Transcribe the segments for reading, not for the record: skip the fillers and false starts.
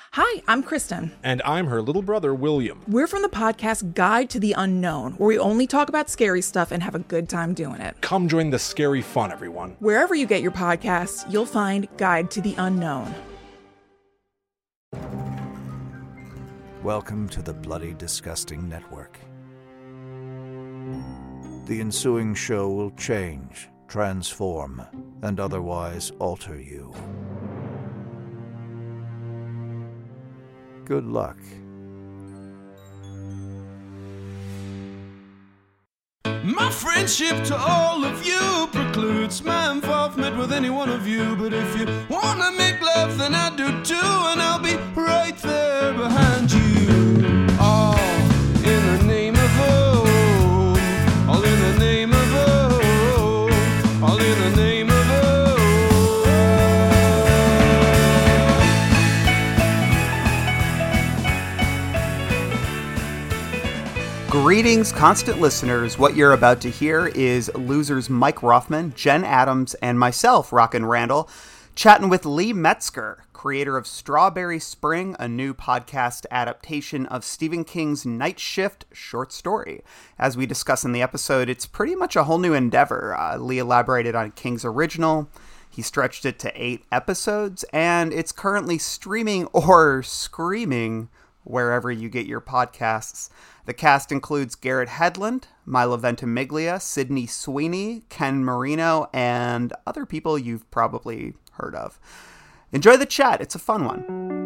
Hi, I'm Kristen. And I'm her little brother, William. We're from the podcast Guide to the Unknown, where we only talk about scary stuff and have a good time doing it. Come join the scary fun, everyone. Wherever you get your podcasts, you'll find Guide to the Unknown. Welcome to the Bloody Disgusting Network. The ensuing show will change, transform, and otherwise alter you. Good luck. My friendship to all of you precludes my involvement with any one of you. But if you wanna make love, then I do too, and I'll be right there behind you. All in the name of oh, all in the name of oh, all in the name of Greetings, constant listeners. What you're about to hear is losers Mike Rothman, Jen Adams, and myself, Rockin' Randall, chatting with Lee Metzger, creator of Strawberry Spring, a new podcast adaptation of Stephen King's Night Shift short story. As we discuss in the episode, it's pretty much a whole new endeavor. Lee elaborated on King's original. He stretched it to 8 episodes, and it's currently streaming or screaming wherever you get your podcasts. The cast includes Garrett Hedlund, Milo Ventimiglia, Sydney Sweeney, Ken Marino, and other people you've probably heard of. Enjoy the chat. It's a fun one.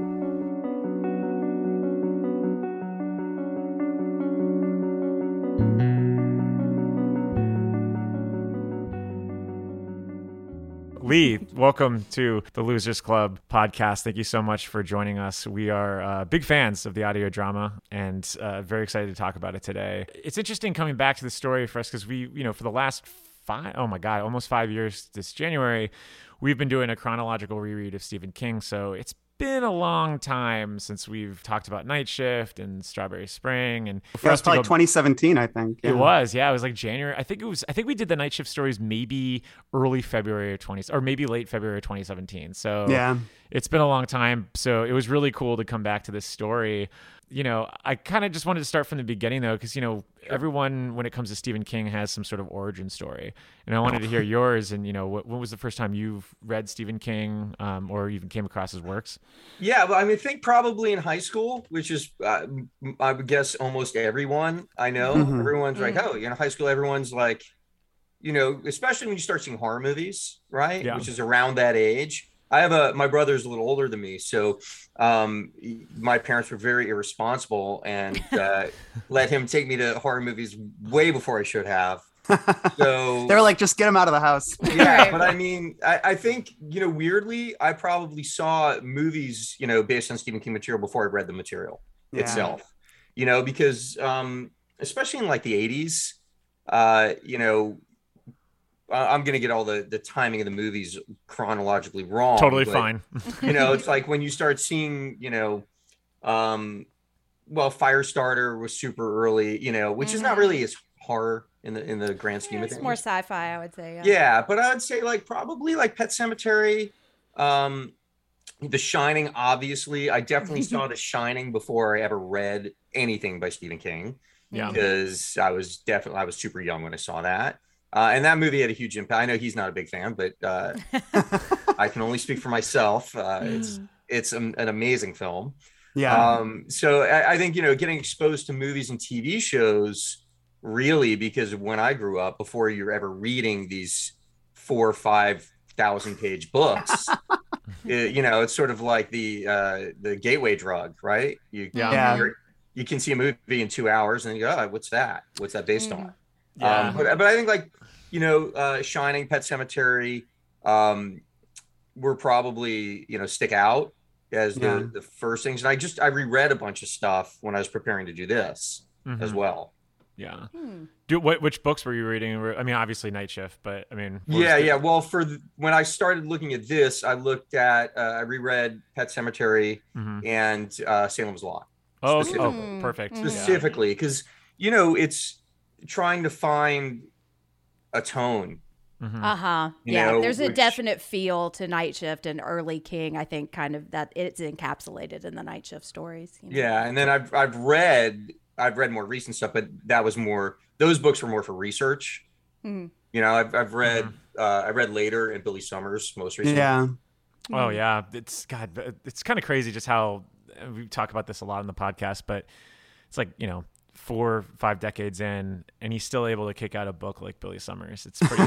Lee, welcome to the Losers Club podcast. Thank you so much for joining us. We are big fans of the audio drama and very excited to talk about it today. It's interesting coming back to the story for us because we, for the last almost 5 years this January, we've been doing a chronological reread of Stephen King. So it's been a long time since we've talked about Night Shift and Strawberry Spring, and it was probably 2017, I think. Yeah. It was like January. I think we did the Night Shift stories maybe early February of or maybe late February of 2017. So yeah, it's been a long time. So it was really cool to come back to this story. I kind of just wanted to start from the beginning though, because everyone, when it comes to Stephen King, has some sort of origin story, and I wanted to hear yours. And when was the first time you've read Stephen King, or even came across his works? Yeah, well, I think probably in high school, which is I would guess almost everyone I know. Mm-hmm. Everyone's like, high school. Everyone's like, especially when you start seeing horror movies, right? Yeah. Which is around that age. I have my brother's a little older than me, so my parents were very irresponsible and let him take me to horror movies way before I should have. So they're like, just get him out of the house. Yeah, but I mean, I think weirdly, I probably saw movies based on Stephen King material before I read the material itself. Because especially in like the 80s, I'm going to get all the timing of the movies chronologically wrong. Totally fine. It's like when you start seeing, Firestarter was super early, which is not really as horror in the grand scheme of things. It's more sci-fi, I would say. Yeah, but I'd say probably Pet Sematary, The Shining, obviously. I definitely saw The Shining before I ever read anything by Stephen King. Yeah. Because I was super young when I saw that. And that movie had a huge impact. I know he's not a big fan, but I can only speak for myself. It's an amazing film. Yeah. So I think, getting exposed to movies and TV shows really, because when I grew up, before you're ever reading these 4,000 or 5,000 page books, it's sort of like the gateway drug, right? You can see a movie in 2 hours and you go, oh, what's that? What's that based on? Yeah. But I think Shining, Pet Sematary were probably, stick out as the first things. And I reread a bunch of stuff when I was preparing to do this as well. Yeah. Which books were you reading? I mean, obviously Night Shift, but I mean. Well, when I started looking at this, I looked at, I reread Pet Sematary and Salem's Lot. Oh, perfect. Specifically, because, it's trying to find a tone Yeah, there's a definite feel to Night Shift and early King. I think kind of that it's encapsulated in the Night Shift stories. Yeah, and then I've read more recent stuff, but that was more, those books were more for research. You know, I've read I read Later and Billy Summers most recently. Yeah. Oh yeah, it's kind of crazy just how we talk about this a lot on the podcast, but it's like, you know, 4 or 5 decades in, and he's still able to kick out a book like Billy Summers. It's pretty.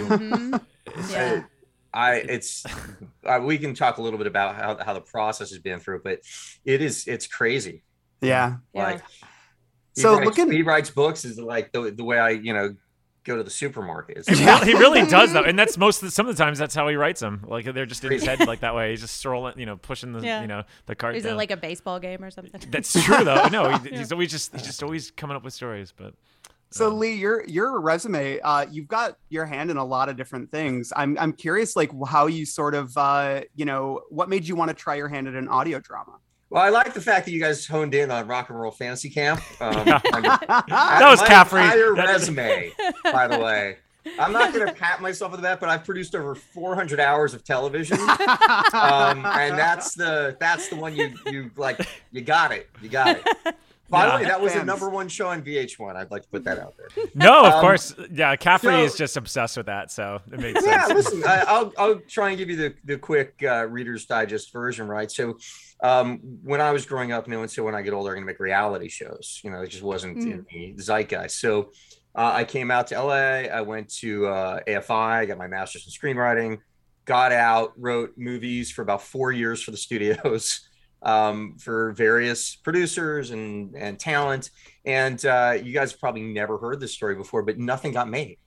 We can talk a little bit about how the process has been through, but it's crazy. Yeah. Like, so he writes books is like the way I, you know, go to the supermarket. He really does though, and that's some of the times that's how he writes them. Like they're just in his head like that way. He's just strolling, you know, pushing the you know, the cart. Is it like a baseball game or something? That's true though. No, he's always coming up with stories. But so Lee, your resume, you've got your hand in a lot of different things. I'm curious, like how you sort of you know, what made you want to try your hand at an audio drama? Well, I like the fact that you guys honed in on Rock and Roll Fantasy Camp. That was Caffrey. Entire resume, by the way. I'm not going to pat myself on the back, but I've produced over 400 hours of television, and that's the one you like. You got it. By the way, that was the #1 show on VH1. I'd like to put that out there. No, of course. Yeah, Caffrey is just obsessed with that, so it makes sense. Yeah, listen, I'll try and give you the quick Reader's Digest version, right? So when I was growing up, no one said when I get older, I'm going to make reality shows. You know, it just wasn't in the zeitgeist. So I came out to LA. I went to AFI. I got my master's in screenwriting, got out, wrote movies for about 4 years for the studios. For various producers and talent. And you guys have probably never heard this story before, but nothing got made.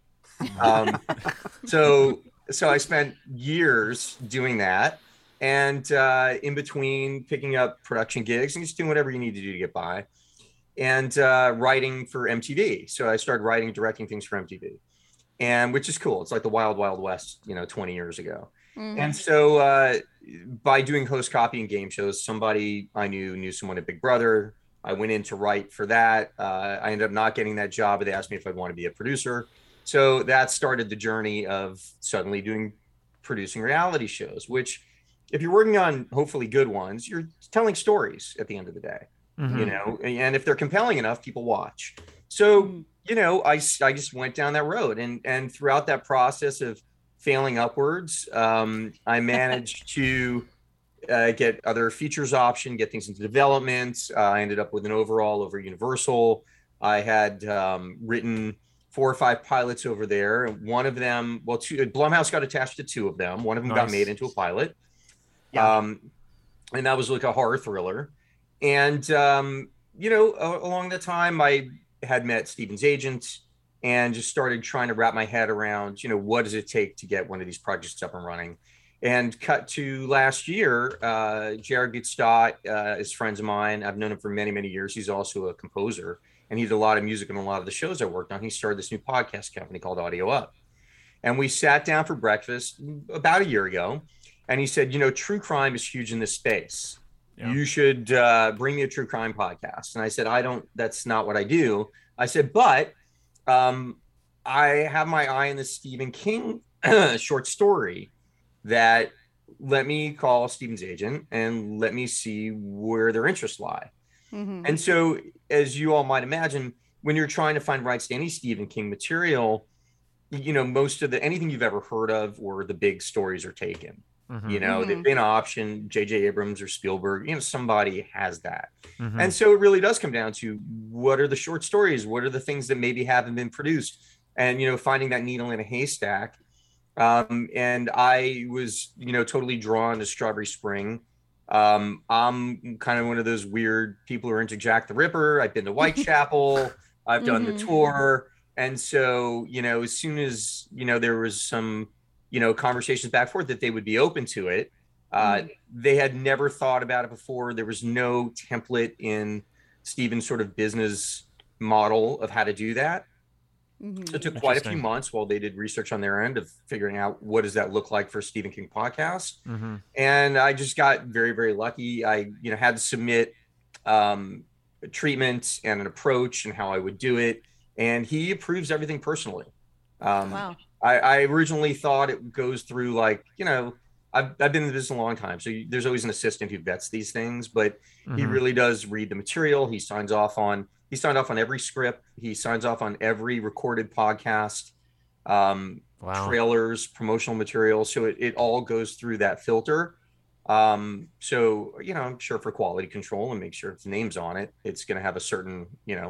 So I spent years doing that. And in between picking up production gigs and just doing whatever you need to do to get by, and writing for MTV. So I started writing and directing things for MTV, and which is cool. It's like the wild, wild west, you know, 20 years ago. And so by doing host copy and game shows, somebody I knew someone at Big Brother. I went in to write for that. I ended up not getting that job, but they asked me if I'd want to be a producer. So that started the journey of suddenly producing reality shows, which if you're working on hopefully good ones, you're telling stories at the end of the day, you know, and if they're compelling enough, people watch. So, you know, I just went down that road, and throughout that process of failing upwards, I managed to get other features option, get things into development. I ended up with an overall over Universal. I had written 4 or 5 pilots over there. One of them, Blumhouse got attached to 2 of them. One of them got made into a pilot. And that was like a horror thriller. And, you know, along that time, I had met Steven's agent and just started trying to wrap my head around, you know, what does it take to get one of these projects up and running? And cut to last year, Jared Gutstadt is friends of mine. I've known him for many, many years. He's also a composer, and he did a lot of music on a lot of the shows I worked on. He started this new podcast company called Audio Up. And we sat down for breakfast about a year ago, and he said, you know, true crime is huge in this space. Yeah. You should bring me a true crime podcast. And I said, that's not what I do. I said, but I have my eye on this Stephen King short story that let me call Stephen's agent and let me see where their interests lie. And so, as you all might imagine, when you're trying to find rights to any Stephen King material, you know, most of anything you've ever heard of or the big stories are taken. You know, they've been optioned, J.J. Abrams or Spielberg, you know, somebody has that. And so it really does come down to what are the short stories? What are the things that maybe haven't been produced? And, you know, finding that needle in a haystack. And I was, you know, totally drawn to Strawberry Spring. I'm kind of one of those weird people who are into Jack the Ripper. I've been to Whitechapel. I've done the tour. And so, you know, as soon as, you know, there was some, you know, conversations back and forth that they would be open to it. They had never thought about it before. There was no template in Stephen's sort of business model of how to do that. So it took quite a few months while they did research on their end of figuring out what does that look like for a Stephen King podcast. And I just got very, very lucky. I, you know, had to submit treatment and an approach and how I would do it. And he approves everything personally. Wow. I originally thought it goes through like, I've been in the business a long time, so there's always an assistant who vets these things, but he really does read the material. He signed off on every script. He signs off on every recorded podcast, trailers, promotional material. So it all goes through that filter. So, I'm sure for quality control and make sure its name's on it, it's going to have a certain,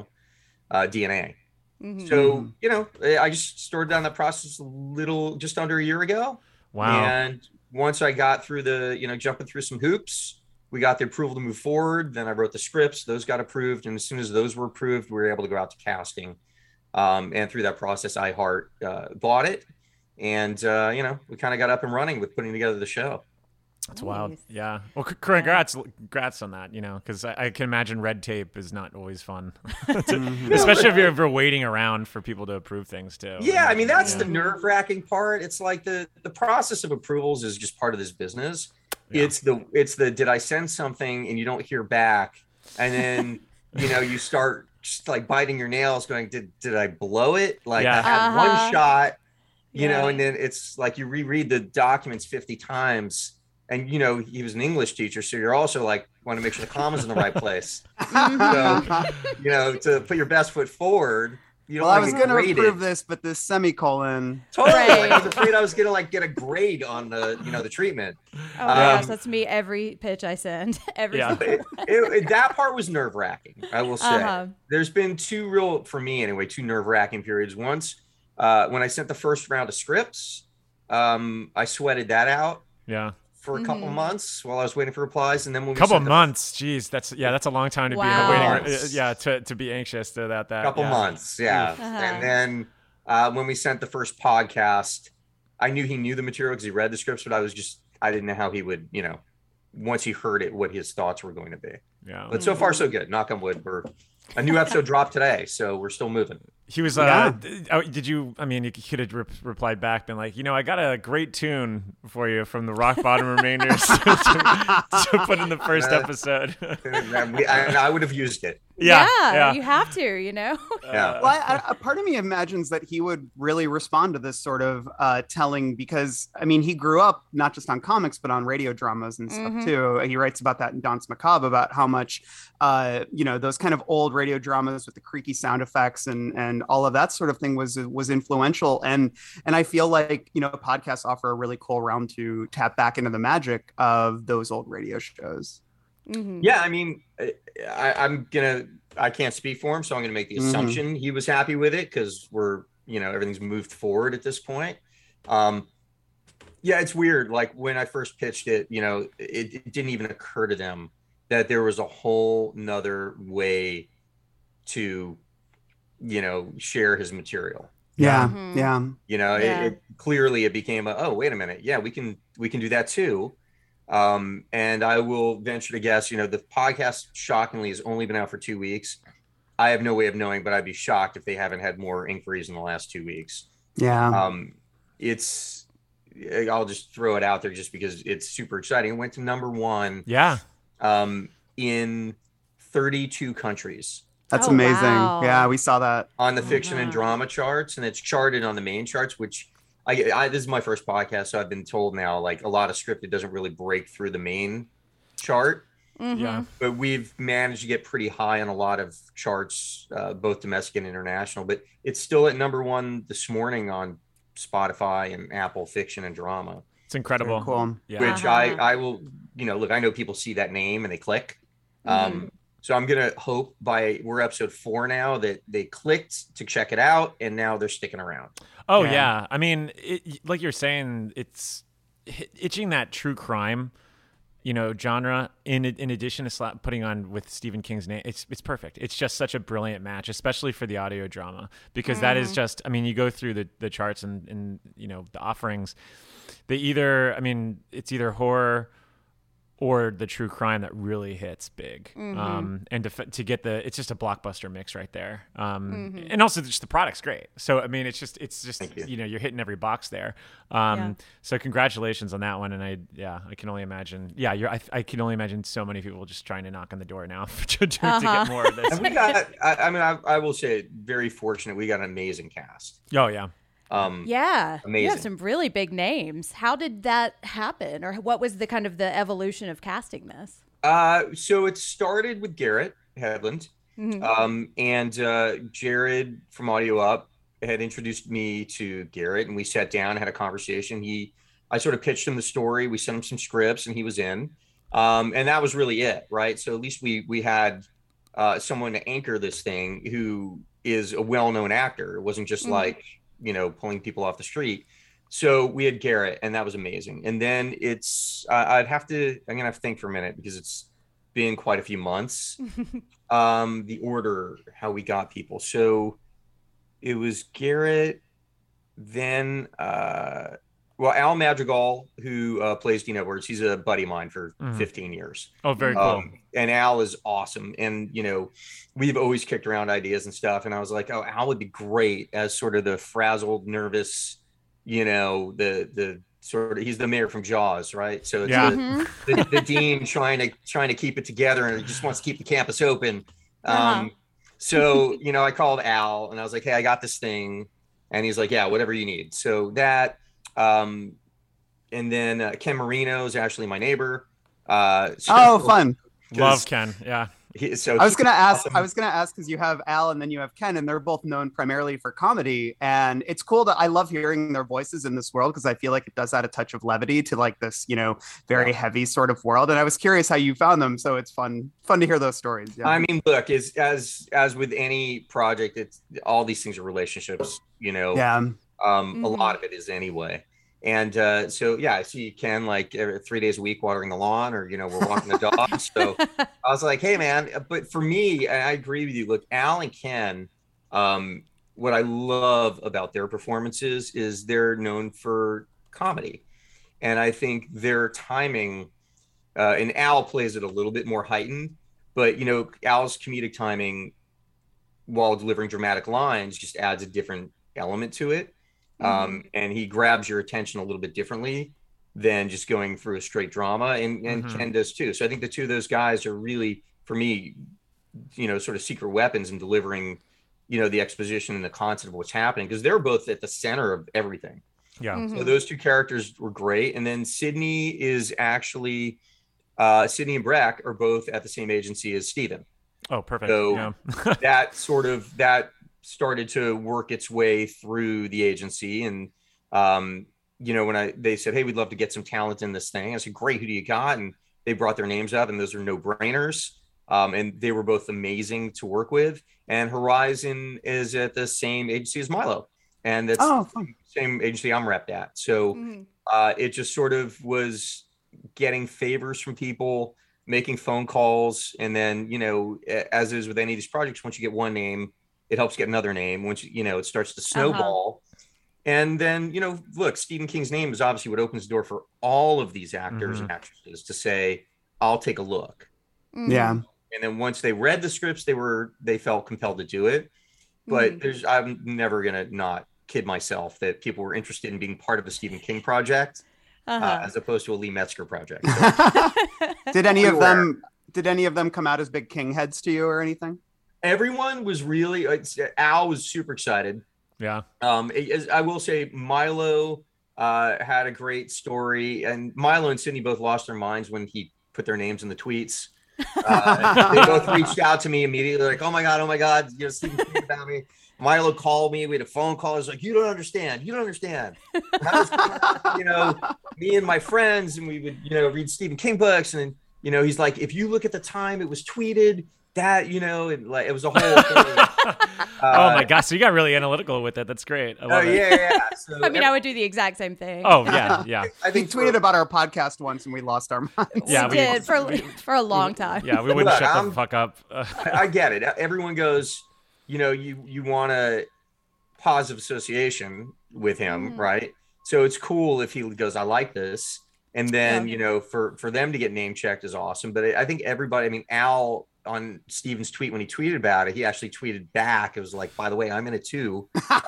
DNA. So, I just started down that process just under a year ago. Wow. And once I got through jumping through some hoops, we got the approval to move forward. Then I wrote the scripts, those got approved. And as soon as those were approved, we were able to go out to casting. And through that process, iHeart bought it. And, we kind of got up and running with putting together the show. That's wild. Yeah. Well, congrats on that, because I can imagine red tape is not always fun, especially if you're waiting around for people to approve things too. Yeah. I mean, that's the nerve wracking part. It's like the process of approvals is just part of this business. Yeah. It's the, did I send something and you don't hear back? And then, you start just like biting your nails going, did I blow it? Like I had one shot, and then it's like you reread the documents 50 times. And, he was an English teacher, so you're also like, want to make sure the comma's in the right place. So, to put your best foot forward. I was going to approve this, but this semicolon. Totally. Right. I was afraid I was going to get a grade on the treatment. Oh my gosh, that's me every pitch I send. That part was nerve wracking, I will say. There's been two nerve wracking periods. Once, when I sent the first round of scripts, I sweated that out. Yeah. For a couple months while I was waiting for replies, and then when months, geez, that's a long time to be waiting. To be anxious about that. Couple months, yeah. And then when we sent the first podcast, I knew he knew the material because he read the scripts, but I didn't know how he would, once he heard it, what his thoughts were going to be. Yeah. But so far so good. Knock on wood. A new episode dropped today, so we're still moving. He was, did you, you could have replied back, been like, I got a great tune for you from the Rock Bottom Remainders to put in the first episode. I would have used it. Yeah, you have to, Yeah. Well, a part of me imagines that he would really respond to this sort of telling because, he grew up not just on comics, but on radio dramas and stuff too. He writes about that in Danse Macabre about how much, those kind of old radio dramas with the creaky sound effects and all of that sort of thing was influential. And I feel like, podcasts offer a really cool realm to tap back into the magic of those old radio shows. Mm-hmm. Yeah, I can't speak for him, so I'm gonna make the assumption he was happy with it because we're, everything's moved forward at this point. It's weird. Like when I first pitched it, it didn't even occur to them that there was a whole nother way to, share his material. Yeah. It clearly it became wait a minute. Yeah, we can do that too. And I will venture to guess, the podcast shockingly has only been out for 2 weeks. I have no way of knowing, but I'd be shocked if they haven't had more inquiries in the last 2 weeks. Yeah. I'll just throw it out there just because it's super exciting. It went to number 1. Yeah. In 32 countries. That's amazing. Wow. Yeah, we saw that on the fiction and drama charts, and it's charted on the main charts, which this is my first podcast, so I've been told now, like a lot of scripted doesn't really break through the main chart. Mm-hmm. Yeah. But we've managed to get pretty high on a lot of charts, both domestic and international. But it's still at number 1 this morning on Spotify and Apple fiction and drama. It's incredible. Very cool. Yeah. Which I will, look, I know people see that name and they click. So I'm going to hope we're episode 4 now that they clicked to check it out and now they're sticking around. Oh yeah. Like you're saying, it's itching that true crime, genre in addition to putting on with Stephen King's name. It's perfect. It's just such a brilliant match, especially for the audio drama, because that is just, you go through the charts and the offerings, it's either horror or the true crime that really hits big. And to get it's just a blockbuster mix right there. And also just the product's great. So, it's just, you're hitting every box there. So congratulations on that one. And I can only imagine, I can only imagine so many people just trying to knock on the door now to get more of this. And we got, I will say very fortunate. We got an amazing cast. Oh yeah. Yeah, amazing. you have some really big names. How did that happen, or what was the kind of the evolution of casting this? So it started with Garrett Hedlund, and Jared from Audio Up had introduced me to Garrett, and we sat down and had a conversation. I sort of pitched him the story. We sent him some scripts, and he was in. And that was really it, right? So at least we had someone to anchor this thing who is a well-known actor. It wasn't just like, pulling people off the street. So we had Garrett, and that was amazing. And then I'm gonna have to think for a minute because it's been quite a few months. The order, how we got people. So it was Garrett, then Al Madrigal, who plays Dean Edwards. He's a buddy of mine for 15 years. Oh, very cool. And Al is awesome. And, we've always kicked around ideas and stuff. And I was like, oh, Al would be great as sort of the frazzled, nervous, the sort of, he's the mayor from Jaws, right? So it's the dean trying to keep it together, and he just wants to keep the campus open. So, I called Al and I was like, hey, I got this thing. And he's like, yeah, whatever you need. So that, and then Ken Marino is actually my neighbor. Fun. Love Ken. Yeah. I was gonna ask because you have Al and then you have Ken, and they're both known primarily for comedy, and it's cool I love hearing their voices in this world because I feel like it does add a touch of levity to like this, very heavy sort of world. And I was curious how you found them, so it's fun to hear those stories. Yeah. I mean, look, as with any project, it's all these things are relationships, Yeah. A lot of it is anyway. And I see Ken like 3 days a week watering the lawn, or we're walking the dog. So I was like, hey man, but for me, I agree with you. Look, Al and Ken, what I love about their performances is they're known for comedy, and I think their timing, and Al plays it a little bit more heightened, but Al's comedic timing while delivering dramatic lines just adds a different element to it. And he grabs your attention a little bit differently than just going through a straight drama, and Ken does too. So I think the two of those guys are really, for me, sort of secret weapons in delivering, the exposition and the concept of what's happening, because they're both at the center of everything. Yeah. So those two characters were great. And then Sydney is actually, Sydney and Breck are both at the same agency as Steven. Oh, perfect. So that started to work its way through the agency, and when they said, hey, we'd love to get some talent in this thing, I said, great, who do you got? And they brought their names up, and those are no-brainers, and they were both amazing to work with. And Horizon is at the same agency as Milo, and that's the same agency I'm repped at. So it just sort of was getting favors from people, making phone calls, and then as is with any of these projects, once you get one name, it helps get another name. Once it starts to snowball. And then, look, Stephen King's name is obviously what opens the door for all of these actors and actresses to say, I'll take a look. Yeah. And then once they read the scripts, they felt compelled to do it. But I'm never going to not kid myself that people were interested in being part of a Stephen King project as opposed to a Lee Metzger project. So, Did any of them come out as big King heads to you or anything? Everyone was really, Al was super excited. Yeah. I will say Milo had a great story, and Milo and Sydney both lost their minds when he put their names in the tweets. They both reached out to me immediately, like, oh my God, Stephen King about me. Milo called me. We had a phone call. I was like, you don't understand. And I was, me and my friends, and we would, read Stephen King books. And then, he's like, if you look at the time it was tweeted, that it was a whole thing. Oh my gosh, so you got really analytical with it. That's great. I love it. Yeah. So I would do the exact same thing. Oh yeah. I think tweeted about our podcast once and we lost our minds. Yeah, we did for a long time. Yeah, we wouldn't shut the fuck up. I get it. Everyone goes, you want a positive association with him, right? So it's cool if he goes, I like this. And then, for them to get name checked is awesome. But I think everybody, Al, on Steven's tweet, when he tweeted about it, he actually tweeted back. It was like, by the way, I'm in it too.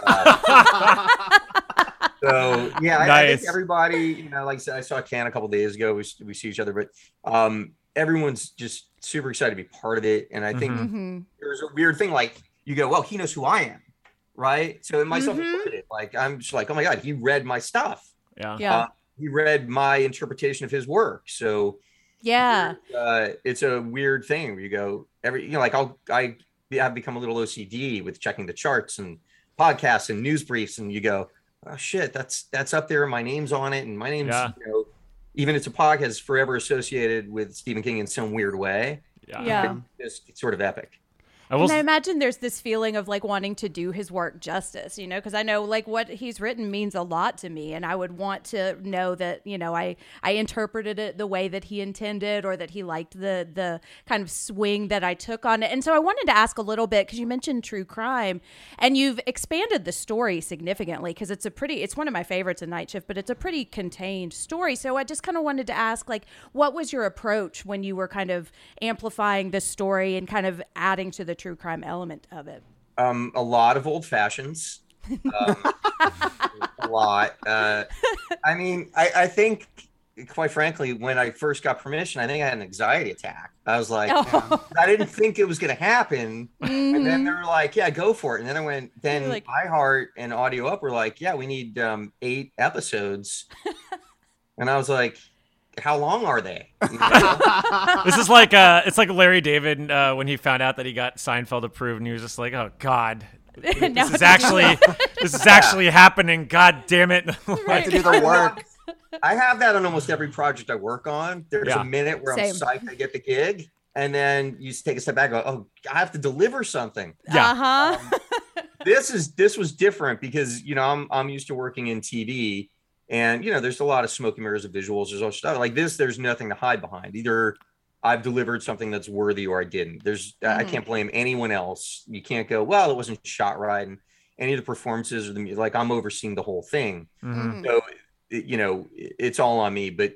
So yeah, nice. I think everybody, like I said, I saw Ken a couple of days ago. We see each other, but everyone's just super excited to be part of it. And I think there's a weird thing, like you go, well, he knows who I am, right? So myself included, Like, I'm just like, oh my God, he read my stuff. Yeah. He read my interpretation of his work. So yeah, it's a weird thing where you go like I've become a little OCD with checking the charts and podcasts and news briefs, and you go, oh shit, that's up there. My name's on it. And my name's, even it's a podcast forever associated with Stephen King in some weird way. Yeah. It's sort of epic. And I imagine there's this feeling of like wanting to do his work justice, you know, because I know like what he's written means a lot to me. And I would want to know that, you know, I interpreted it the way that he intended, or that he liked the kind of swing that I took on it. And so I wanted to ask a little bit, because you mentioned true crime and you've expanded the story significantly, because it's one of my favorites in Night Shift, but it's a pretty contained story. So I just kind of wanted to ask, like, what was your approach when you were kind of amplifying the story and kind of adding to the true crime element of it? A lot of old fashions. A lot. I mean, I think, quite frankly, when I first got permission, I think I had an anxiety attack. I was like, I didn't think it was going to happen. And then they were like, yeah, go for it. And then iHeart and Audio Up were like, yeah, we need 8 episodes. And I was like, how long are they? You know? This is like it's like Larry David when he found out that he got Seinfeld approved, and he was just like, oh God, this is actually happening. God damn it. I have to do the work. I have that on almost every project I work on. There's a minute where I'm psyched to get the gig, and then you just take a step back and go, oh, I have to deliver something. Yeah. This was different because, you know, I'm used to working in TV. And, you know, there's a lot of smoke and mirrors of visuals. There's all stuff like this. There's nothing to hide behind. Either I've delivered something that's worthy or I didn't. I can't blame anyone else. You can't go, well, it wasn't shot right. And any of the performances or like I'm overseeing the whole thing. So, you know, it's all on me. But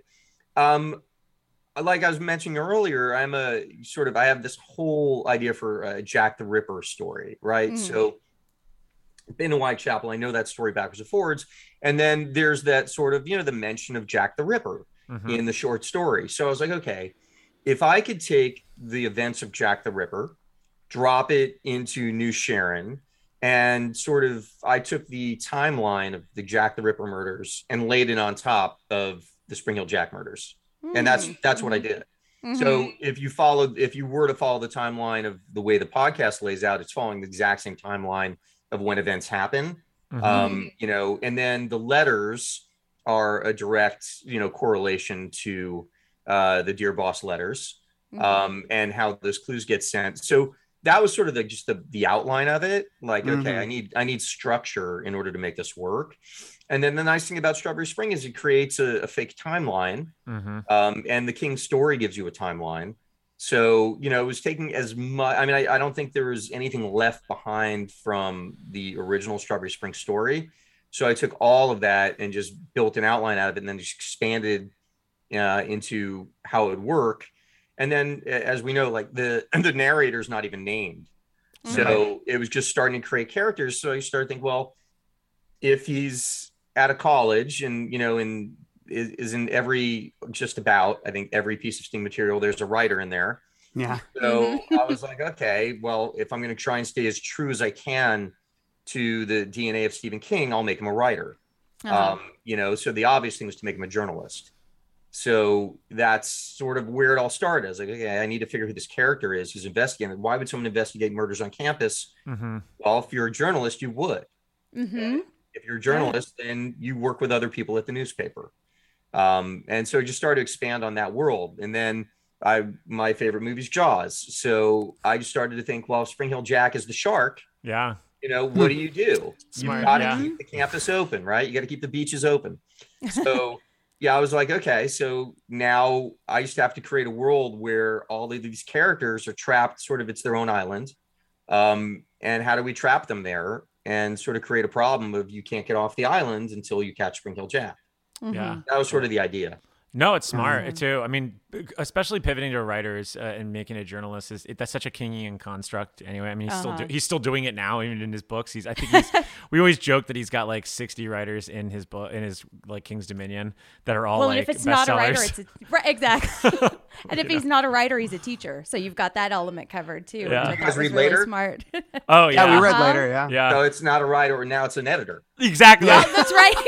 like I was mentioning earlier, I have this whole idea for a Jack the Ripper story, right? So been to Whitechapel. I know that story backwards and forwards. And then there's that sort of, you know, the mention of Jack the Ripper in the short story. So I was like, okay, if I could take the events of Jack the Ripper, drop it into New Sharon, and sort of, I took the timeline of the Jack the Ripper murders and laid it on top of the Spring Hill Jack murders. And that's what I did. So if you were to follow the timeline of the way the podcast lays out, it's following the exact same timeline of when events happen. You know, and then the letters are a direct, you know, correlation to the Dear Boss letters, and how those clues get sent. So that was sort of the outline of it. Like, okay, I need structure in order to make this work. And then the nice thing about Strawberry Spring is it creates a fake timeline, and the King story gives you a timeline. So, you know, it was taking as much, I mean, I don't think there was anything left behind from the original Strawberry Spring story. So I took all of that and just built an outline out of it, and then just expanded into how it would work. And then, as we know, like the narrator's not even named. So it was just starting to create characters. So you start to think, well, if he's out of college and, you know, is in just about, I think, every piece of Sting material, there's a writer in there. Yeah. So I was like, okay, well, if I'm going to try and stay as true as I can to the DNA of Stephen King, I'll make him a writer. You know, so the obvious thing was to make him a journalist. So that's sort of where it all started. I was like, okay, I need to figure who this character is who's investigating. Why would someone investigate murders on campus? Well, if you're a journalist, you would. If you're a journalist, then you work with other people at the newspaper. And so I just started to expand on that world. And then my favorite movie is Jaws. So I just started to think, well, if Spring Hill Jack is the shark. Yeah. You know, what do? You Smart, got to keep the campus open, right? You got to keep the beaches open. So yeah, I was like, okay, so now I just have to create a world where all of these characters are trapped, sort of, it's their own island. And how do we trap them there and sort of create a problem of you can't get off the island until you catch Spring Hill Jack? Yeah. That was sort of the idea. No, it's smart too. I mean, especially pivoting to writers and making a journalist that's such a Kingian construct. Anyway, I mean, he's still doing it now, even in his books. We always joke that he's got like 60 writers in his book, in his like King's Dominion, that are all well, like if it's bestsellers. not a writer, right, exactly. And if he's not a writer, he's a teacher. So you've got that element covered too. Yeah. Which I You guys thought read was really later? smart. Oh yeah, Yeah, we read later. Yeah. Yeah, So it's not a writer, now it's an editor. exactly. Oh, that's right.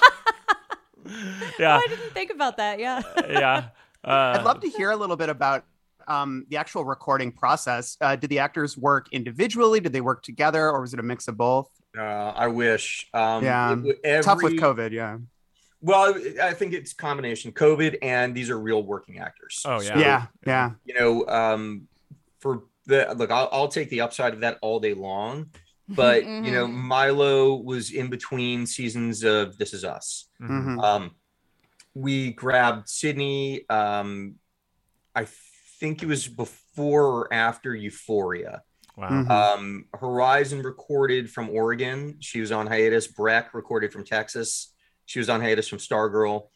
Yeah, I didn't think about that. Yeah. yeah. I'd love to hear a little bit about the actual recording process. Did the actors work individually? Did they work together, or was it a mix of both? I wish. Yeah, tough with COVID. Yeah. Well, I think it's a combination COVID and these are real working actors. Oh So, yeah. Yeah. you know, for the look, I'll take the upside of that all day long. But you know, Milo was in between seasons of This Is Us. Mm-hmm. We grabbed Sydney. I think it was before or after Euphoria. Wow. Horizon recorded from Oregon. She was on hiatus. Breck recorded from Texas. She was on hiatus from Stargirl.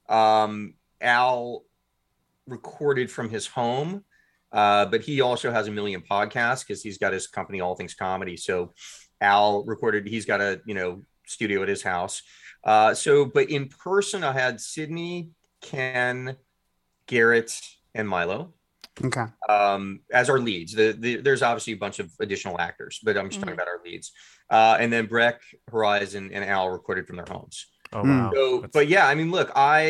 Al recorded from his home, but he also has a million podcasts because he's got his company, All Things Comedy. So Al recorded, he's got a, studio at his house. But in person, I had Sydney, Ken, Garrett, and Milo. Okay. As our leads. There's obviously a bunch of additional actors, but I'm just talking about our leads. And then Breck, Horizon, and Al recorded from their homes. Oh wow. So, but yeah, I mean, look,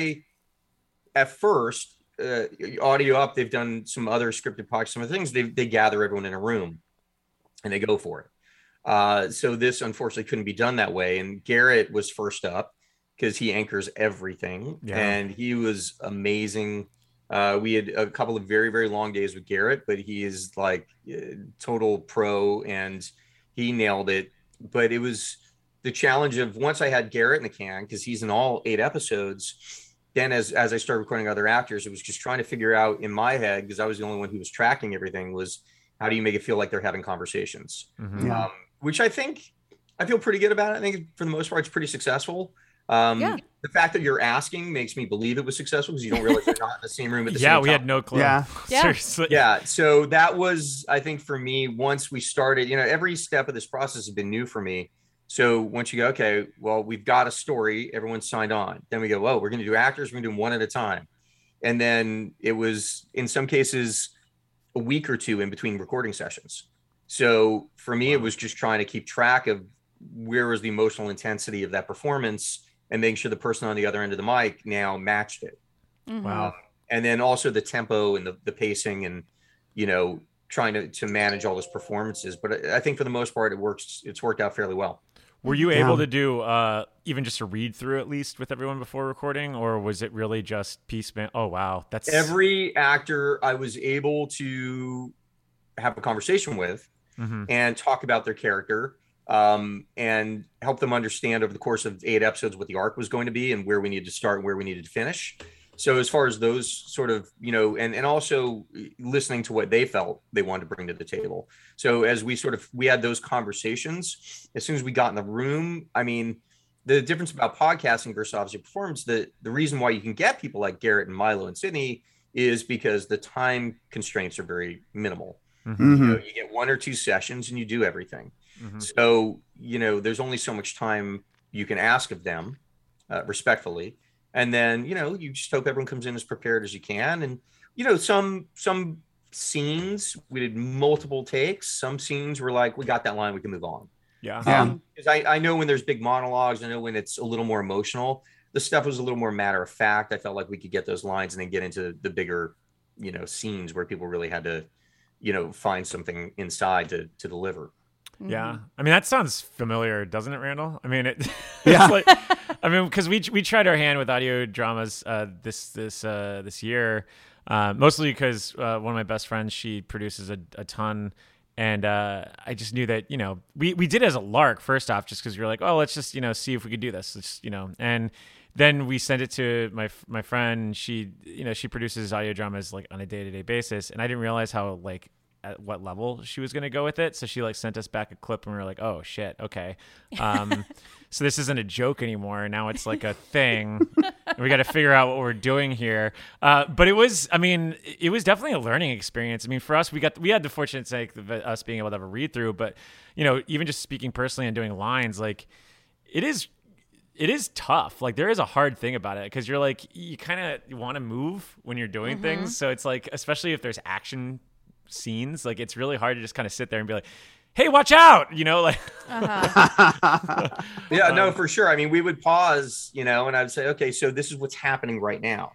at first, Audio Up, they've done some other scripted podcasts, some of the things, they gather everyone in a room and they go for it. So this unfortunately couldn't be done that way. And Garrett was first up because he anchors everything. Yeah. And he was amazing. We had a couple of very, very long days with Garrett, but he is like total pro and he nailed it. But it was the challenge of once I had Garrett in the can, because he's in all 8 episodes, then as I started recording other actors, it was just trying to figure out in my head, because I was the only one who was tracking everything, was how do you make it feel like they're having conversations? Mm-hmm. Which I feel pretty good about it. I think for the most part, it's pretty successful. The fact that you're asking makes me believe it was successful because you don't realize they're not in the same room at the same time. Yeah, we had no clue. Yeah. Seriously. Yeah. So that was, I think for me, once we started, every step of this process has been new for me. So once you go, okay, well, we've got a story, everyone's signed on. Then we go, whoa, we're going to do actors. We're going to do them one at a time. And then it was, in some cases, a week or two in between recording sessions. So for me, it was just trying to keep track of where was the emotional intensity of that performance and making sure the person on the other end of the mic now matched it. Wow. And then also the tempo and the pacing and, trying to manage all those performances. But I think for the most part, it's worked out fairly well. Were you able to do even just a read through at least with everyone before recording, or was it really just piecemeal? Oh, wow. That's every actor I was able to have a conversation with and talk about their character and help them understand over the course of 8 episodes what the arc was going to be and where we needed to start and where we needed to finish. So as far as those sort of, and also listening to what they felt they wanted to bring to the table. So as we had those conversations, as soon as we got in the room, I mean, the difference about podcasting versus obviously performance, the reason why you can get people like Garrett and Milo and Sydney is because the time constraints are very minimal. You get 1 or 2 sessions and you do everything. So, there's only so much time you can ask of them respectfully. And then, you just hope everyone comes in as prepared as you can. And, some scenes we did multiple takes. Some scenes were like, we got that line, we can move on. Yeah. Because I know when there's big monologues, I know when it's a little more emotional, the stuff was a little more matter of fact. I felt like we could get those lines and then get into the bigger, scenes where people really had to, find something inside to deliver. Yeah. I mean, that sounds familiar, doesn't it, Randall? I mean, it's Yeah. like, because we tried our hand with audio dramas this year, mostly because one of my best friends, she produces a ton. And I just knew that, we did it as a lark first off, just because we were like, oh, let's just, see if we could do this. Let's, and then we sent it to my friend. She, she produces audio dramas like on a day-to-day basis. And I didn't realize how at what level she was going to go with it. So she sent us back a clip and we were like, oh shit. Okay. So this isn't a joke anymore. Now it's like a thing. We got to figure out what we're doing here. But it was definitely a learning experience. I mean, for us, we had the fortunate sake of us being able to have a read through, but even just speaking personally and doing lines, like it is tough. Like there is a hard thing about it because you're like, you kind of want to move when you're doing things. So it's like, especially if there's action scenes, like it's really hard to just kind of sit there and be like, hey, watch out, like. Yeah, no, for sure. I mean, we would pause, and I'd say, okay, so this is what's happening right now,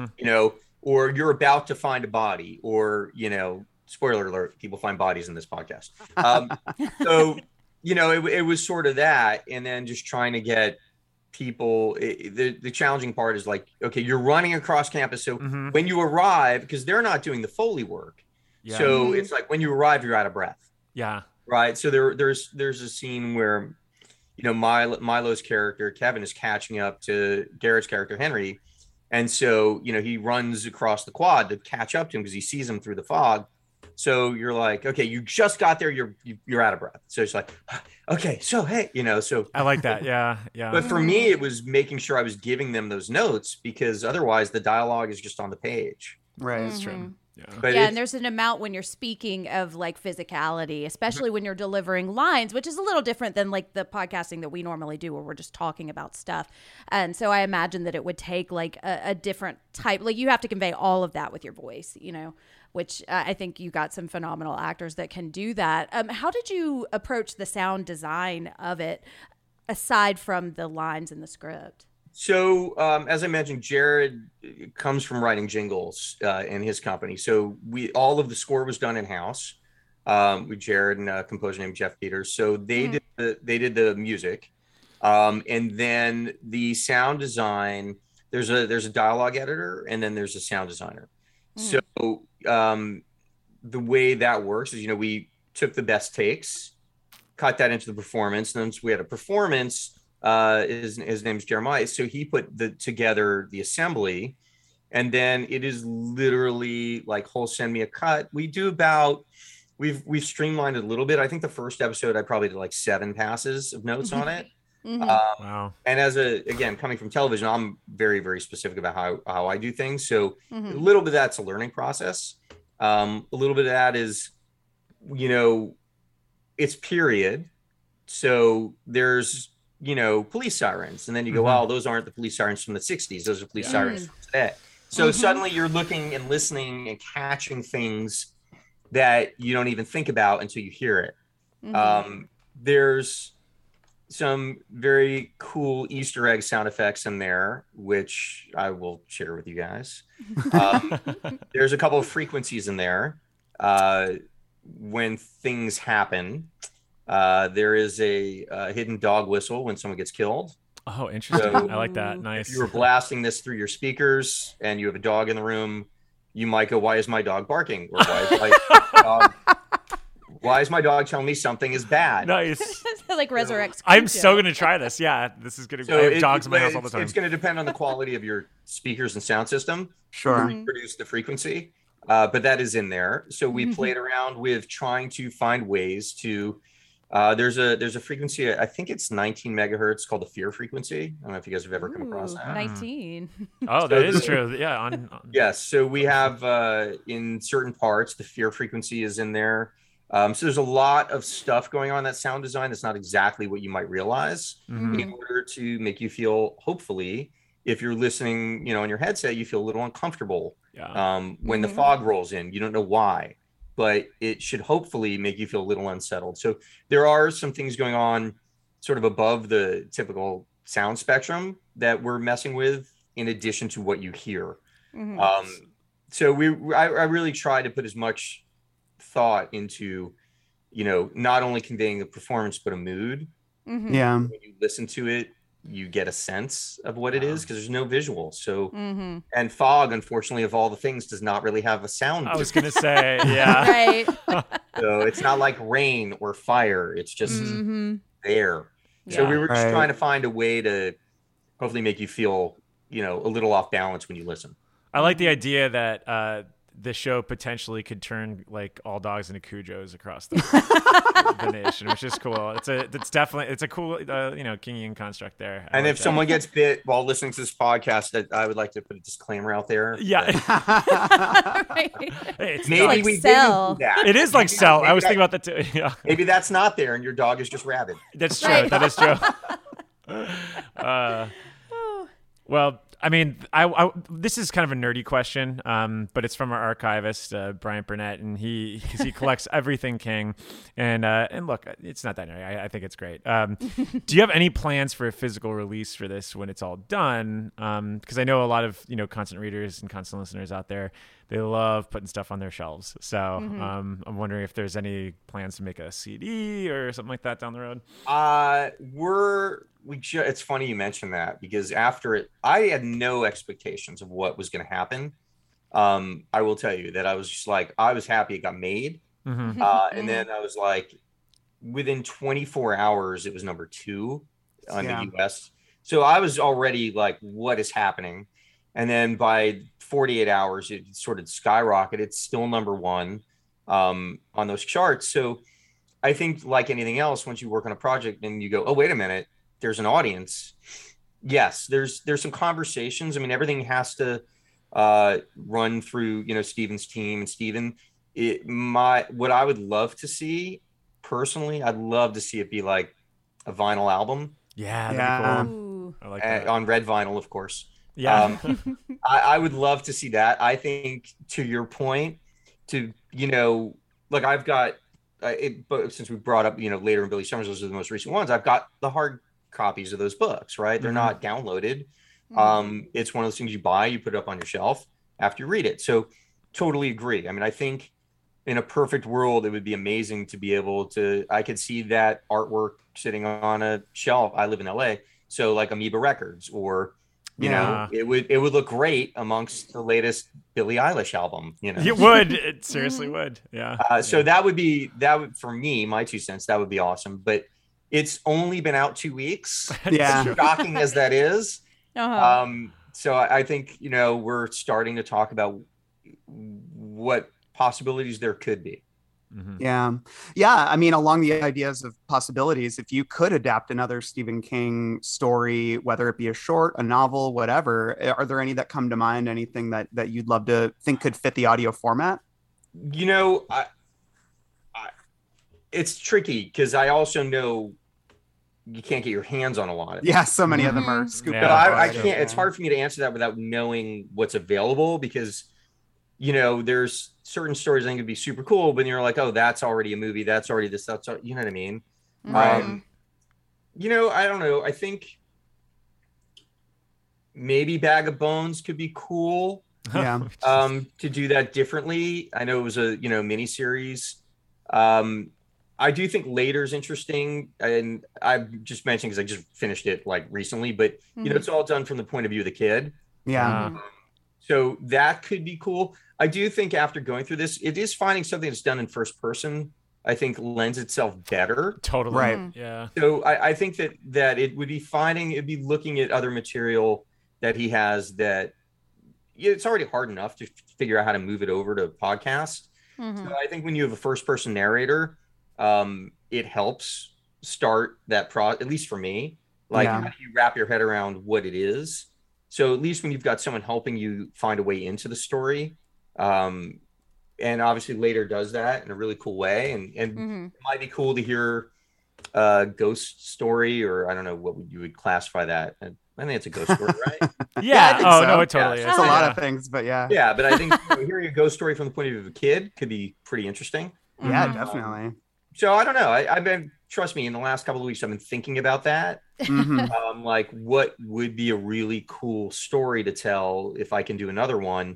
or you're about to find a body, or, spoiler alert, people find bodies in this podcast. So, it was sort of that. And then just trying to get people, the challenging part is like, okay, you're running across campus. So when you arrive, because they're not doing the Foley work. Yeah. So it's like when you arrive, you're out of breath. Yeah. Right. So there's a scene where, Milo's character, Kevin, is catching up to Garrett's character, Henry. And so, he runs across the quad to catch up to him because he sees him through the fog. So you're like, okay, you just got there. You're out of breath. So it's like, okay, so, hey, so. I like that. Yeah. Yeah. But for me, it was making sure I was giving them those notes because otherwise the dialogue is just on the page. Right. That's true. Yeah. And there's an amount when you're speaking of like physicality, especially when you're delivering lines, which is a little different than like the podcasting that we normally do where we're just talking about stuff. And so I imagine that it would take like a different type, like you have to convey all of that with your voice, which I think you got some phenomenal actors that can do that. How did you approach the sound design of it aside from the lines in the script? So, as I mentioned, Jared comes from writing jingles in his company. So all of the score was done in house with Jared and a composer named Jeff Peters. So they did the music, and then the sound design. There's a dialogue editor, and then there's a sound designer. So the way that works is, we took the best takes, cut that into the performance, and then we had a performance. His name's Jeremiah. So he put together the assembly, and then it is literally like whole send me a cut. We've streamlined it a little bit. I think the first episode I probably did like 7 passes of notes on it. Wow. And again, coming from television, I'm very, very specific about how I do things. So a little bit of that's a learning process. A little bit of that is, it's period. So there's, police sirens. And then you go, well, those aren't the police sirens from the 60s. Those are police sirens from today. So suddenly you're looking and listening and catching things that you don't even think about until you hear it. There's some very cool Easter egg sound effects in there, which I will share with you guys. There's a couple of frequencies in there when things happen. There is a hidden dog whistle when someone gets killed. Oh, interesting. So I like that. Nice. If you were blasting this through your speakers and you have a dog in the room, you might go, why is my dog barking? Or why is my dog telling me something is bad? Nice. Like resurrects. I'm so going to try this. Yeah, this is going to I have dogs in my house all the time. It's going to depend on the quality of your speakers and sound system. Sure. To reproduce the frequency. But that is in there. So we played around with trying to find ways to there's a frequency, I think it's 19 megahertz called the fear frequency. I don't know if you guys have ever come across that. 19. Oh, that is true. Yeah. Yes. So we have in certain parts, the fear frequency is in there. So there's a lot of stuff going on in that sound design that's not exactly what you might realize in order to make you feel, hopefully, if you're listening, on your headset, you feel a little uncomfortable. Yeah. When the fog rolls in, you don't know why. But it should hopefully make you feel a little unsettled. So there are some things going on sort of above the typical sound spectrum that we're messing with in addition to what you hear. So I really try to put as much thought into, not only conveying the performance, but a mood. Yeah. When you listen to it, you get a sense of what it is because there's no visual. So, and fog, unfortunately, of all the things, does not really have a sound. I was going to say, yeah. Right. So it's not like rain or fire. It's just there. Yeah. So we were just trying to find a way to hopefully make you feel, a little off balance when you listen. I like the idea that the show potentially could turn like all dogs into Cujos across the, the nation, which is cool. It's a cool Kingian construct there. And if someone gets bit while listening to this podcast, that I would like to put a disclaimer out there. Yeah. Maybe like we Cell. didn't do that. It is like Cell. I was thinking about that too. Yeah. Maybe that's not there, and your dog is just rabid. That's true. Right. That is true. Well, I mean, I this is kind of a nerdy question, but it's from our archivist, Bryant Burnett, and he collects everything King, and look, it's not that nerdy. I think it's great. Do you have any plans for a physical release for this when it's all done? Because I know a lot of constant readers and constant listeners out there, they love putting stuff on their shelves. So I'm wondering if there's any plans to make a CD or something like that down the road. It's funny you mentioned that, because after it, I had no expectations of what was going to happen. I will tell you that I was just like, I was happy it got made. And then I was like, within 24 hours, it was number 2 on the US. So I was already like, what is happening? And then by 48 hours, it sort of skyrocketed. It's still number 1 on those charts. So I think, like anything else, once you work on a project and you go, oh, wait a minute, there's an audience. Yes, there's some conversations. I mean, everything has to run through, Steven's team and Steven. What I would love to see personally, I'd love to see it be like a vinyl album. Yeah, that'd be cool. I like that. On red vinyl, of course. Yeah. I would love to see that. I think, to your point, like I've got but since we brought up, Later in Billy Summers, those are the most recent ones. I've got the hard copies of those books, right? They're not downloaded. It's one of those things you buy, you put it up on your shelf after you read it. So totally agree. I mean, I think in a perfect world, it would be amazing to be able to, I could see that artwork sitting on a shelf. I live in LA. So like Amoeba Records, or, it would look great amongst the latest Billie Eilish album, It would. It seriously would. Yeah. So that would for me, my 2 cents, that would be awesome. But it's only been out 2 weeks. Yeah. Shocking as that is. So I think, we're starting to talk about what possibilities there could be. Yeah. I mean, along the ideas of possibilities, if you could adapt another Stephen King story, whether it be a short, a novel, whatever, are there any that come to mind? Anything that you'd love to think could fit the audio format? It's tricky, because I also know you can't get your hands on a lot of it. Yeah, so many of them are scooped But up. I can't. It's hard for me to answer that without knowing what's available, because there's certain stories I think would be super cool, but you're like, oh, that's already a movie. That's already this. That's you know what I mean? Right. I don't know. I think maybe Bag of Bones could be cool. Yeah. To do that differently. I know it was a mini series. I do think Later's interesting, and I'm just mentioning because I just finished it like recently, but it's all done from the point of view of the kid. Yeah. So that could be cool. I do think after going through this, it is finding something that's done in first person, I think, lends itself better. Totally. Right. Yeah. So I think that it would be it'd be looking at other material that he has that it's already hard enough to figure out how to move it over to podcast. So I think when you have a first person narrator, it helps start that at least for me, like how do you wrap your head around what it is? So at least when you've got someone helping you find a way into the story, and obviously Later does that in a really cool way, and it might be cool to hear a ghost story, or I don't know what you would classify that. I think it's a ghost story, right? Yeah, I think so. No, it totally is. It's a lot of things, but yeah. Yeah, but I think hearing a ghost story from the point of view of a kid could be pretty interesting. Yeah, definitely. So I don't know. I've been, trust me, in the last couple of weeks, I've been thinking about that. Like, what would be a really cool story to tell if I can do another one?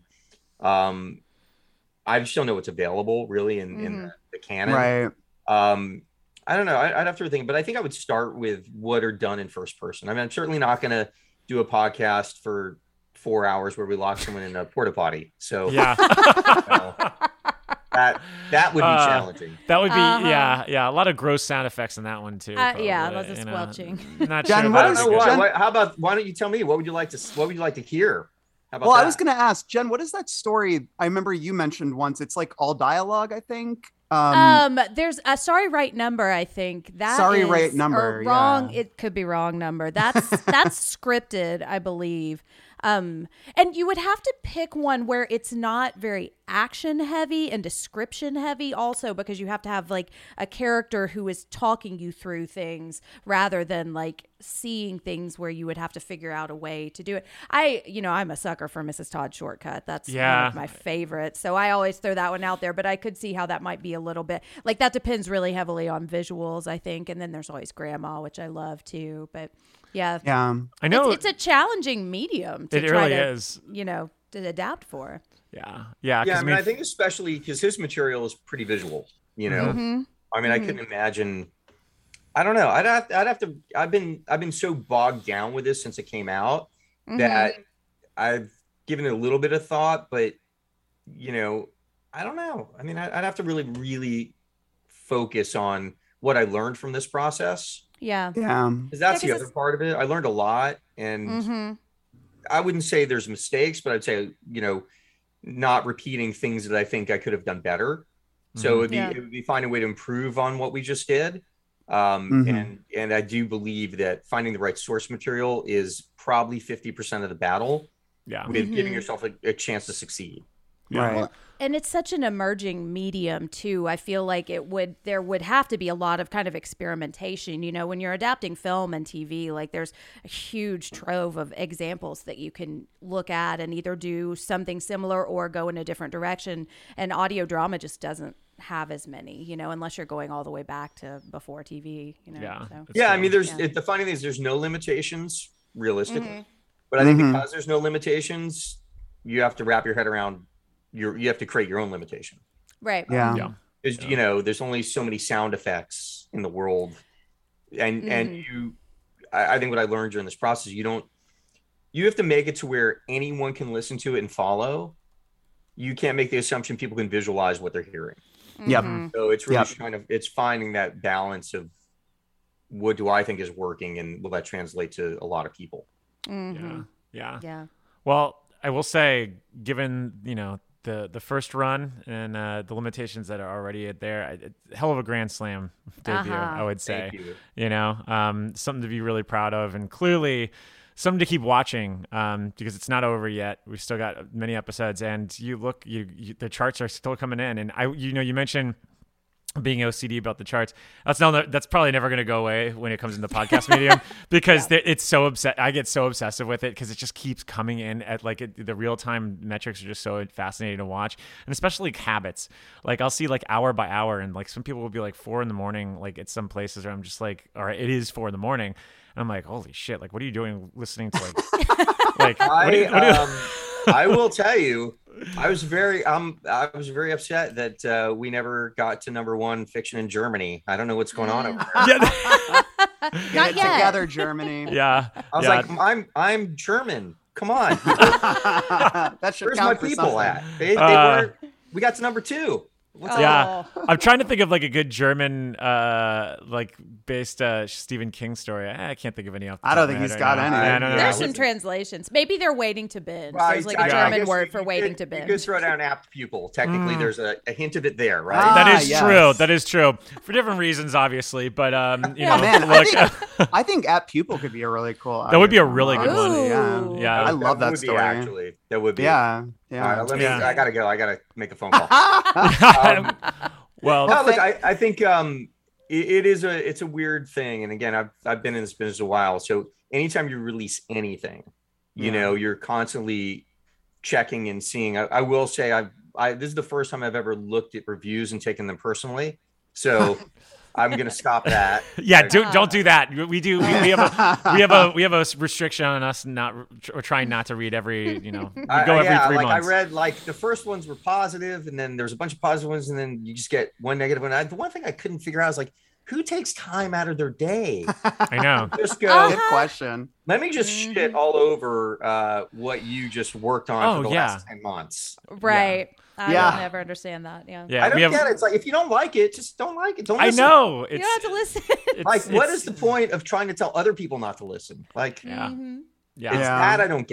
I just don't know what's available really in the canon. Right. I don't know. I'd have to think, but I think I would start with what are done in first person. I mean, I'm certainly not going to do a podcast for 4 hours where we lock someone in a porta potty. So yeah. That would be challenging. That would be a lot of gross sound effects in that one too. Yeah, lots of squelching. Not Jen, sure why don't you tell me what would you like to hear? How about Well, that? I was going to ask, Jen, what is that story? I remember you mentioned once. It's like all dialogue, I think. There's a Sorry Right Number, I think. That Sorry is, Right Number, or wrong. yeah. It could be wrong number. That's scripted, I believe. And you would have to pick one where it's not very action heavy and description heavy also, because you have to have like a character who is talking you through things rather than like seeing things where you would have to figure out a way to do it. I'm a sucker for Mrs. Todd Shortcut. That's one of my favorites. So I always throw that one out there, but I could see how that might be a little bit like that depends really heavily on visuals, I think. And then there's always Grandma, which I love too. But yeah. I know it's a challenging medium to it try really to, is. To adapt for. Yeah. I mean, I think especially because his material is pretty visual, Mm-hmm. I mean, I couldn't imagine. I don't know. I'd have to. I've been so bogged down with this since it came out that I've given it a little bit of thought, but I don't know. I mean, I'd have to really focus on what I learned from this process. Yeah. Because that's the other part of it. I learned a lot, and I wouldn't say there's mistakes, but I'd say not repeating things that I think I could have done better. So it would be finding a way to improve on what we just did. And I do believe that finding the right source material is probably 50% of the battle. Yeah. With giving yourself a chance to succeed. Right. Well, and it's such an emerging medium too. I feel like there would have to be a lot of kind of experimentation. When you're adapting film and TV, like there's a huge trove of examples that you can look at and either do something similar or go in a different direction. And audio drama just doesn't have as many, unless you're going all the way back to before TV. I mean, the funny thing is there's no limitations realistically, but I think because there's no limitations, you have to wrap your head around. You have to create your own limitation. Right. Yeah. Because, there's only so many sound effects in the world. And I think what I learned during this process, you have to make it to where anyone can listen to it and follow. You can't make the assumption people can visualize what they're hearing. Yep. So it's really it's finding that balance of what do I think is working and will that translate to a lot of people? Yeah. Well, I will say, given, the first run and the limitations that are already there, hell of a Grand Slam debut, I would say. Thank you. Something to be really proud of, and clearly something to keep watching because it's not over yet. We've still got many episodes, and the charts are still coming in. And you mentioned being OCD about the charts. That's probably never going to go away when it comes in the podcast medium because it's so I get so obsessive with it because it just keeps coming in at the real time metrics are just so fascinating to watch, and especially habits. Like I'll see hour by hour, and some people will be 4 a.m. at some places where I'm just or it is 4 a.m. and I'm like, holy shit! What are you doing listening to I will tell you, I was very upset that we never got to #1 fiction in Germany. I don't know what's going on over there. Not yet. Together, Germany. Yeah. I was like, I'm German. Come on. That should Where's count my for people something. at? They weren't. We got to #2. I'm trying to think of a good German based Stephen King story. I can't think of any off the I top don't of think my he's head got right any. now. There's some translations. Maybe they're waiting to binge. There's a I German guess word for waiting to binge. You could throw down apt pupil. Technically, there's a hint of it there, right? That is yes. true. That is true for different reasons, obviously. But I think Apt Pupil could be a really cool. That would be a really good one. Ooh. Yeah. I love that would story. Be, actually, that would be. Yeah. All right, I gotta go. I gotta make a phone call. Well, no, look, I think it's a weird thing, and again, I've been in this business a while. So anytime you release anything, you're constantly checking and seeing. I will say, this is the first time I've ever looked at reviews and taken them personally. So I'm gonna stop that. Yeah, don't do that. We do. We have a restriction on us we're trying not to read every. We go every 3 months. I read the first ones were positive, and then there's a bunch of positive ones, and then you just get one negative one. The one thing I couldn't figure out is who takes time out of their day? I know. Just go. Good question. Let me just shit all over what you just worked on for the last 10 months. Right. Yeah. I will never understand that. Yeah. I don't get it. It's if you don't like it, just don't like it. Don't listen. I know. You don't have to listen. What is the point of trying to tell other people not to listen? It's that I don't get.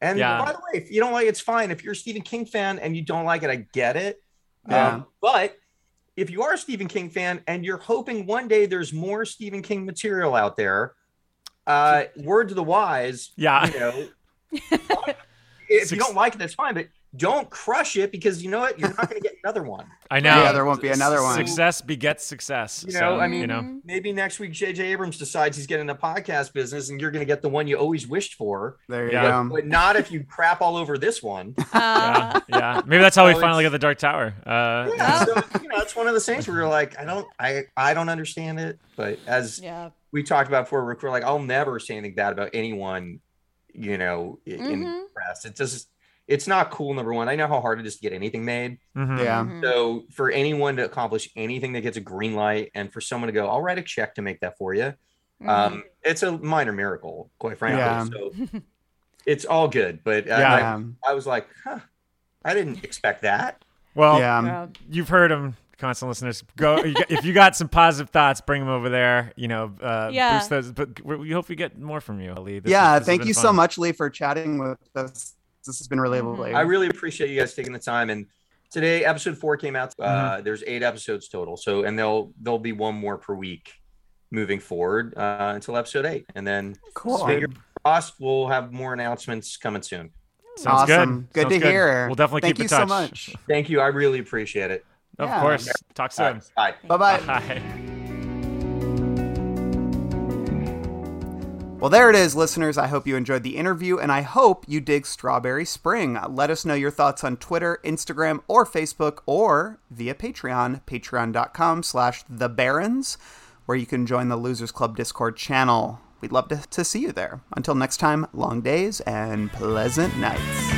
And by the way, if you don't like it, it's fine. If you're a Stephen King fan and you don't like it, I get it. But if you are a Stephen King fan and you're hoping one day there's more Stephen King material out there, word to the wise, you know, if you don't like it, that's fine. But don't crush it, because you know what? You're not going to get another one. I know. Yeah, there won't be another one. Success begets success. You know, I mean, maybe next week J.J. Abrams decides he's getting a podcast business, and you're going to get the one you always wished for. There you go. But not if you crap all over this one. Yeah. Maybe that's how we finally get the Dark Tower. So, you know, it's one of the things where you're like, I don't understand it. But as we talked about before, we're like, I'll never say anything bad about anyone, you know, in the press. It's not cool, number one. I know how hard it is to get anything made. So for anyone to accomplish anything that gets a green light, and for someone to go, I'll write a check to make that for you, it's a minor miracle, quite frankly. So it's all good. But I was like, I didn't expect that. Well, you've heard him, constant listeners. Go if you got some positive thoughts, bring them over there. You know, boost those. But we hope we get more from you, Lee. Thank you so much, Lee, for chatting with us. This has been really lovely. I really appreciate you guys taking the time. And today, episode 4 came out. There's 8 episodes total. So, and there'll be one more per week moving forward until episode 8. And then fingers crossed, we'll have more announcements coming soon. Sounds awesome. Good to hear. We'll definitely keep in touch. Thank you so much. Thank you. I really appreciate it. Of course. Talk soon. Bye. Bye-bye. Bye. Well, there it is, listeners. I hope you enjoyed the interview, and I hope you dig Strawberry Spring. Let us know your thoughts on Twitter, Instagram, or Facebook, or via Patreon, patreon.com/thebarons, where you can join the Losers Club Discord channel. We'd love to see you there. Until next time, long days and pleasant nights.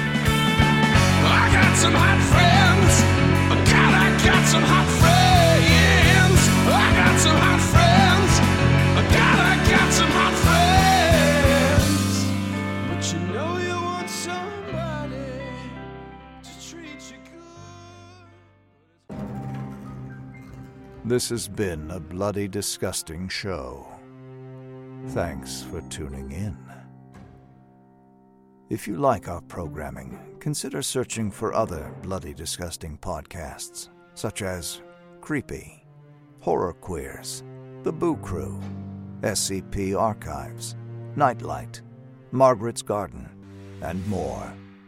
I got some hot friends. God, I got some hot friends. I got some hot friends. God, I got some hot friends. But you know you want somebody to treat you good. This has been a bloody, disgusting show. Thanks for tuning in. If you like our programming, consider searching for other bloody, disgusting podcasts, such as Creepy, Horror Queers, The Boo Crew, SCP Archives, Nightlight, Margaret's Garden, and more.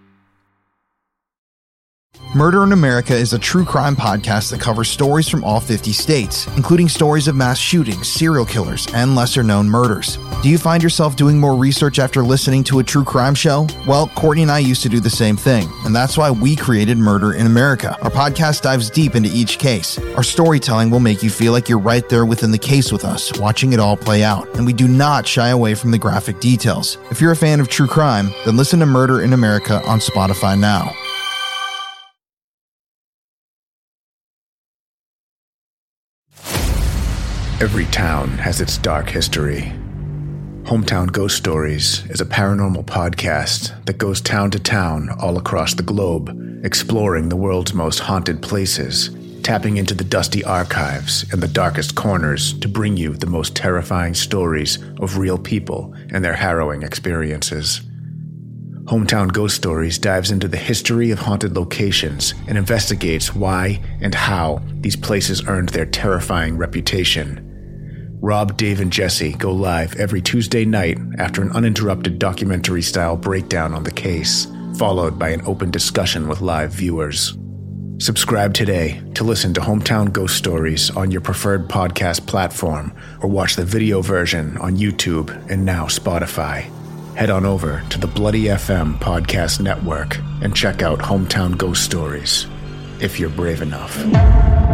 Murder in America is a true crime podcast that covers stories from all 50 states, including stories of mass shootings, serial killers, and lesser-known murders. Do you find yourself doing more research after listening to a true crime show? Well, Courtney and I used to do the same thing, and that's why we created Murder in America. Our podcast dives deep into each case. Our storytelling will make you feel like you're right there within the case with us, watching it all play out, and we do not shy away from the graphic details. If you're a fan of true crime, then listen to Murder in America on Spotify now. Every town has its dark history. Hometown Ghost Stories is a paranormal podcast that goes town to town all across the globe, exploring the world's most haunted places, tapping into the dusty archives and the darkest corners to bring you the most terrifying stories of real people and their harrowing experiences. Hometown Ghost Stories dives into the history of haunted locations and investigates why and how these places earned their terrifying reputation. Rob, Dave, and Jesse go live every Tuesday night after an uninterrupted documentary-style breakdown on the case, followed by an open discussion with live viewers. Subscribe today to listen to Hometown Ghost Stories on your preferred podcast platform, or watch the video version on YouTube and now Spotify. Head on over to the Bloody FM Podcast Network and check out Hometown Ghost Stories, if you're brave enough.